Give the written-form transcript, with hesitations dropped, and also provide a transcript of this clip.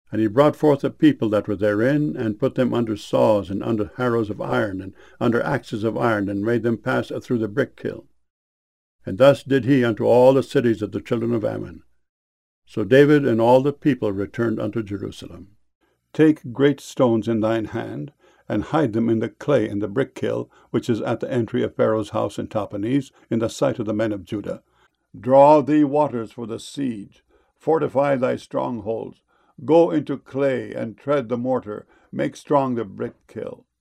And he brought forth the people that were therein, and put them under saws, and under harrows of iron, and under axes of iron, and made them pass through the brick kiln. And thus did he unto all the cities of the children of Ammon. So David and all the people returned unto Jerusalem. Take great stones in thine hand, and hide them in the clay in the brick kiln, which is at the entry of Pharaoh's house in Tahpanhes, in the sight of the men of Judah. Draw thee waters for the siege, fortify thy strongholds, go into clay, and tread the mortar, make strong the brick kiln.